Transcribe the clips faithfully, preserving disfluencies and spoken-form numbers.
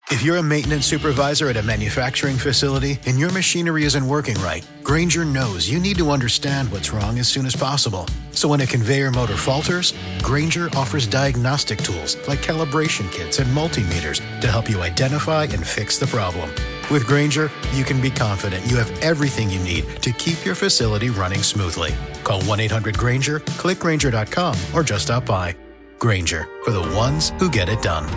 If you're a maintenance supervisor at a manufacturing facility and your machinery isn't working right, Grainger knows you need to understand what's wrong as soon as possible. So when a conveyor motor falters, Grainger offers diagnostic tools like calibration kits and multimeters to help you identify and fix the problem. With Grainger, you can be confident you have everything you need to keep your facility running smoothly. Call one eight hundred Grainger, click Grainger dot com, or just stop by. Grainger, for the ones who get it done.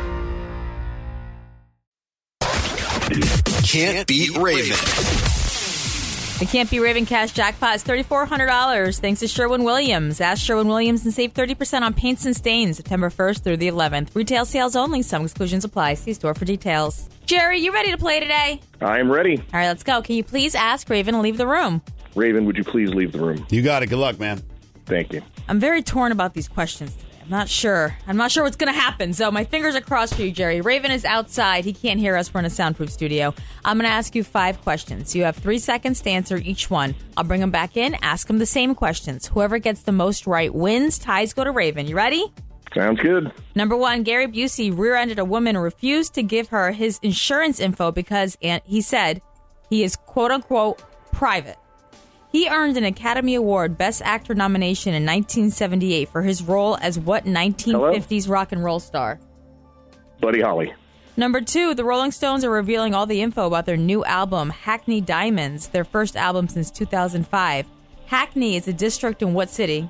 Can't beat Raven. The Can't Beat Raven cash jackpot is three thousand four hundred dollars thanks to Sherwin-Williams. Ask Sherwin-Williams and save thirty percent on paints and stains September first through the eleventh. Retail sales only. Some exclusions apply. See store for details. Jerry, you ready to play today? I am ready. All right, let's go. Can you please ask Raven to leave the room? Raven, would you please leave the room? You got it. Good luck, man. Thank you. I'm very torn about these questions today. I'm not sure. I'm not sure what's going to happen, so my fingers are crossed for you, Jerry. Raven is outside. He can't hear us. We're in a soundproof studio. I'm going to ask you five questions. You have three seconds to answer each one. I'll bring him back in, ask him the same questions. Whoever gets the most right wins. Ties go to Raven. You ready? Sounds good. Number one, Gary Busey rear-ended a woman and refused to give her his insurance info because he said he is, quote-unquote, private. He earned an Academy Award Best Actor nomination in nineteen seventy-eight for his role as what nineteen fifties Hello? rock and roll star? Buddy Holly. Number two, the Rolling Stones are revealing all the info about their new album, Hackney Diamonds, their first album since two thousand five. Hackney is a district in what city?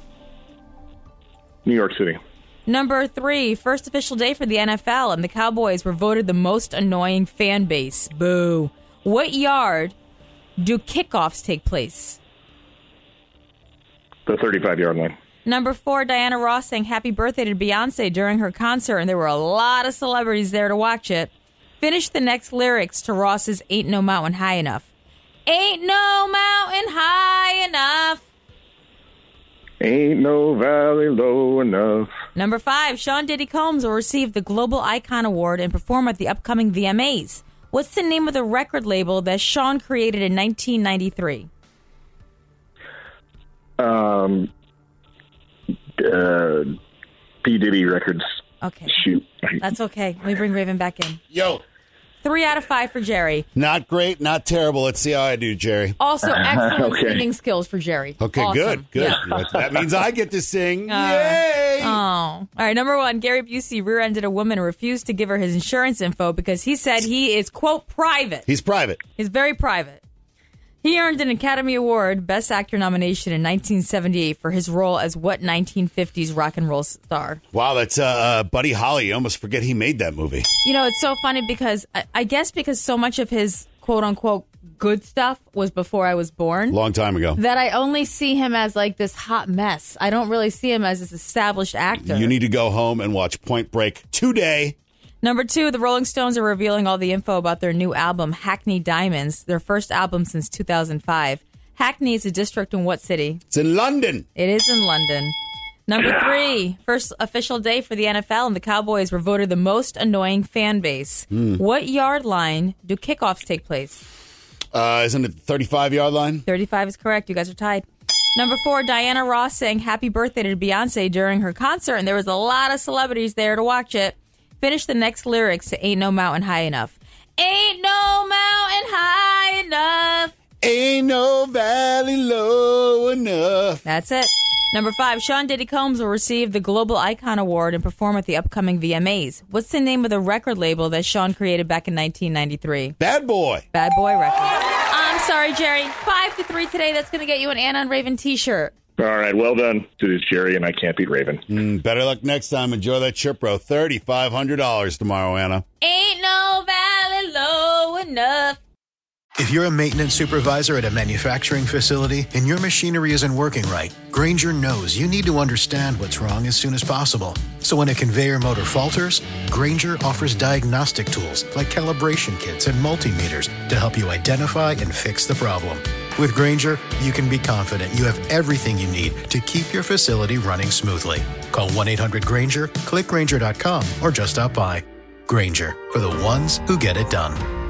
New York City. Number three, first official day for the N F L, and the Cowboys were voted the most annoying fan base. Boo. What yard do kickoffs take place? The thirty-five-yard line. Number four, Diana Ross sang Happy Birthday to Beyonce during her concert, and there were a lot of celebrities there to watch it. Finish the next lyrics to Ross's Ain't No Mountain High Enough. Ain't no mountain high enough. Ain't no valley low enough. Number five, Sean Diddy Combs will receive the Global Icon Award and perform at the upcoming V M As. What's the name of the record label that Sean created in nineteen ninety-three? Um, uh, P. Diddy Records. Okay. Shoot. That's okay. Let me bring Raven back in. Yo. Three out of five for Jerry. Not great, not terrible. Let's see how I do, Jerry. Also, excellent Okay. singing skills for Jerry. Okay, Awesome. good, good. Yeah. That means I get to sing. Uh, Yay! Oh. All right, number one, Gary Busey rear-ended a woman and refused to give her his insurance info because he said he is, quote, private. He's private. He's very private. He earned an Academy Award Best Actor nomination in nineteen seventy-eight for his role as what nineteen fifties rock and roll star? Wow, that's uh, uh, Buddy Holly. You almost forget he made that movie. You know, it's so funny because I, I guess because so much of his quote-unquote good stuff was before I was born. Long time ago. That I only see him as like this hot mess. I don't really see him as this established actor. You need to go home and watch Point Break today. Number two, the Rolling Stones are revealing all the info about their new album, Hackney Diamonds, their first album since two thousand five. Hackney is a district in what city? It's in London. It is in London. Number three, first official day for the N F L, and the Cowboys were voted the most annoying fan base. Mm. What yard line do kickoffs take place? Uh, isn't it the thirty-five-yard line? thirty-five is correct. You guys are tied. Number four, Diana Ross sang Happy Birthday to Beyonce during her concert, and there was a lot of celebrities there to watch it. Finish the next lyrics to Ain't No Mountain High Enough. Ain't no mountain high enough. Ain't no valley low enough. That's it. Number five, Sean Diddy Combs will receive the Global Icon Award and perform at the upcoming V M As. What's the name of the record label that Sean created back in nineteen ninety-three? Bad Boy. Bad Boy Records. I'm sorry, Jerry. Five to three today. That's going to get you an Anna and Raven t-shirt. All right, well done. It is Jerry, and I can't beat Raven. Mm, better luck next time. Enjoy that trip, bro. three thousand five hundred dollars tomorrow, Anna. Ain't no valley low enough. If you're a maintenance supervisor at a manufacturing facility and your machinery isn't working right, Grainger knows you need to understand what's wrong as soon as possible. So when a conveyor motor falters, Grainger offers diagnostic tools like calibration kits and multimeters to help you identify and fix the problem. With Grainger, you can be confident you have everything you need to keep your facility running smoothly. Call one eight hundred Grainger, click Grainger dot com, or just stop by. Grainger, for the ones who get it done.